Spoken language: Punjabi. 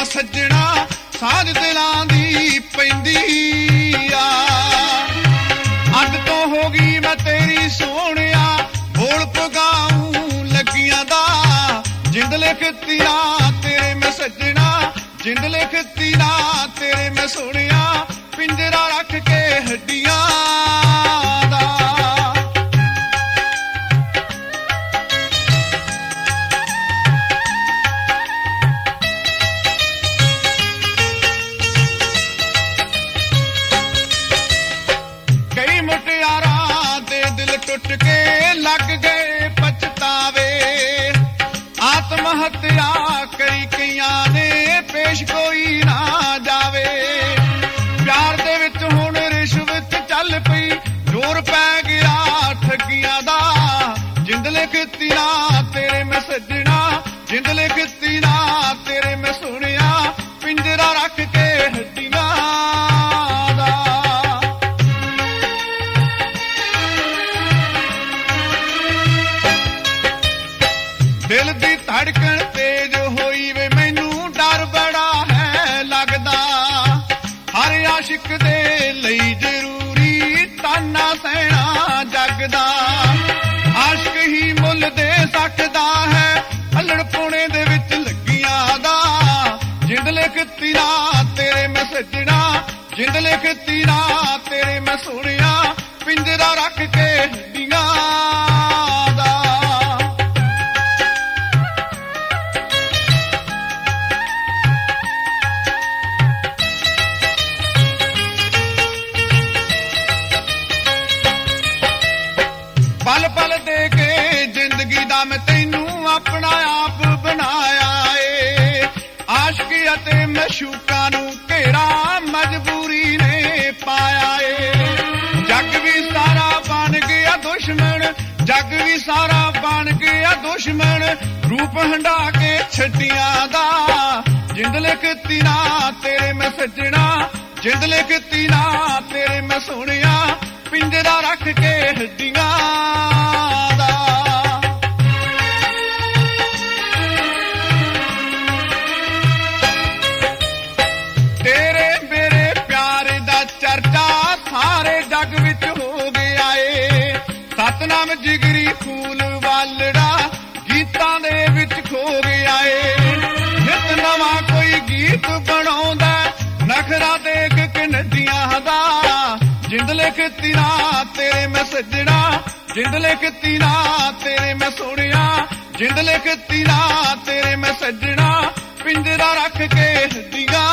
ਸੱਜਣਾ ਸਾਂਝ ਦਿਲਾਂ ਦੀ ਪੈਂਦੀ ਆ। ਅੱਜ ਤੋਂ ਹੋ ਗਈ ਮੈਂ ਤੇਰੀ ਸੋਹਣਿਆ ਬੋਲ ਪਗਾਉਂ ਲੱਗੀਆਂ ਦਾ। ਜਿੰਦ ਲਿਖਤੀ ਨਾ ਤੇਰੇ ਮੈਂ ਸੱਜਣਾ ਜਿੰਦ ਲਿਖਤੀ ਨਾ ਤੇਰੇ ਮੈਂ ਸੋਹਣਿਆ ਪਿੰਜਰਾ ਰੱਖ ਕੇ ਹੱਡੀਆਂ ਦਾ। ਕਈ ਮੁਟਿਆਰਾਂ ਦੇ ਦਿਲ ਟੁੱਟ ਕੇ ਲੱਗ ਗਏ ਪਛਤਾਵੇ। ਆਤਮ ਹੱਤਿਆ ਕਰੀ ਕਈਆਂ ਨੇ ਪੇਸ਼ ਕੋਈ ਨਾ ਜਾਵੇ। ਪਿਆਰ ਦੇ ਵਿੱਚ ਹੁਣ ਰਿਸ਼ਵਤ ਚੱਲ ਪਈ ਜ਼ੋਰ ਪੈ ਗਿਆ ਠੱਗੀਆਂ ਦਾ। ਜਿੰਦ ਲਿਖਤੀ ਨਾ ਤੇਰੇ ਮੈਂ ਸੱਜਣਾ ਜਿੰਦ ਲਿਖਤੀ ਨਾ ਤੇਰੇ ਮੈਂ ਸੋਹਣਿਆ ਪਿੰਜਰਾ ਰੱਖ ਕੇ ਹੱਡੀਆਂ ਦਾ। ਦਿਲ ਦੀ ਧੜਕਣ ਤੇਜ਼ ਹੋਈ ਵੇ ਮੈਨੂੰ ਡਰ ਬੜਾ ਹੈ ਲੱਗਦਾ। ਹਰ ਆਸ਼ਿਕ ਦੇ ਲਈ ਜ਼ਰੂਰੀ ਤਾਨਾ ਸਹਿਣਾ ਜੱਗ ਦਾ। ਆਸ਼ਕ ਹੀ ਮੁੱਲ ਦੇ ਸਕਦਾ ਹੈ ਹੱਲੜ ਪੁਣੇ ਦੇ ਵਿੱਚ ਲੱਗੀਆਂ ਦਾ। ਜਿੰਦ ਲਿਖਤੀ ਨਾ ਤੇਰੇ ਮੈਂ ਸੱਜਣਾ ਜਿੰਦ ਲਿਖਤੀ ਨਾ ਤੇਰੇ ਮੈਂ ਸੋਹਣਿਆ ਪਿੰਜਰਾ ਰੱਖ ਕੇ ਹੱਡੀਆਂ ਦਾ। ਪਲ ਪਲ ਦੇ ਕੇ ਜ਼ਿੰਦਗੀ ਦਾ ਮੈਂ ਤੈਨੂੰ ਆਪਣਾ ਆਪ ਬਣਾਇਆ ਏ। ਆਸ਼ਕੀ ਅਤੇ ਮਸ਼ੂਕਾਂ ਨੂੰ ਘੇਰਾ ਮਜਬੂਰੀ ਨੇ ਪਾਇਆ ਏ। ਜੱਗ ਵੀ ਸਾਰਾ ਬਣ ਗਿਆ ਦੁਸ਼ਮਣ ਜੱਗ ਵੀ ਸਾਰਾ ਬਣ ਗਿਆ ਦੁਸ਼ਮਣ ਰੂਪ ਹੰਢਾ ਕੇ ਛੱਡੀਆਂ ਦਾ। ਜਿੰਦ ਲਿਖਤੀ ਨਾ ਤੇਰੇ ਮੈਂ ਸੱਜਣਾ ਜਿੰਦ ਲਿਖਤੀ ਨਾ ਤੇਰੇ ਮੈਂ ਸੋਹਣਿਆ ਪਿੰਜਰਾ ਰੱਖ ਕੇ ਹੱਡੀਆਂ ਦਾ। ਤੇਰੇ ਮੇਰੇ ਪਿਆਰ ਦਾ ਚਰਚਾ ਸਾਰੇ ਜੱਗ ਵਿੱਚ ਹੋ ਗਿਆ ਏ। ਸਤਨਾਮ ਜਿਗਰੀ ਫੂਲ ਵਾਲੜਾ ਗੀਤਾਂ ਦੇ ਵਿੱਚ ਖੋ ਗਿਆ ਏ। ਨਿਤ ਨਵਾਂ ਕੋਈ ਗੀਤ ਬਣਾਉਂਦਾ ਨਖਰਾ ਦੇਖ ਕੇ ਨਦੀਆਂ ਦਾ। ਜਿੰਦ ਲਿਖਤੀ ਨਾ ਤੇਰੇ ਮੈਂ ਸੱਜਣਾ ਜਿੰਦ ਲਿਖਤੀ ਨਾ ਤੇਰੇ ਮੈਂ ਸੋਹਣਿਆ ਜਿੰਦ ਲਿਖਤੀ ਨਾ ਤੇਰੇ ਮੈਂ ਸੱਜਣਾ ਪਿੰਜਰਾ ਰੱਖ ਕੇ ਹੱਡੀਆਂ